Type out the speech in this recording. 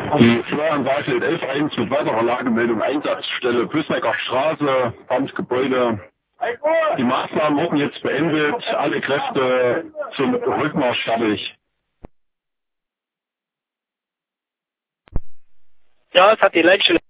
Die Feuerwehr Saalfeld 11.1 mit weiterer Lagemeldung Einsatzstelle Püssecker Straße, Amtsgebäude. Die Maßnahmen wurden jetzt beendet, alle Kräfte zum Rückmarsch fertig. Ja, es hat die Leitstelle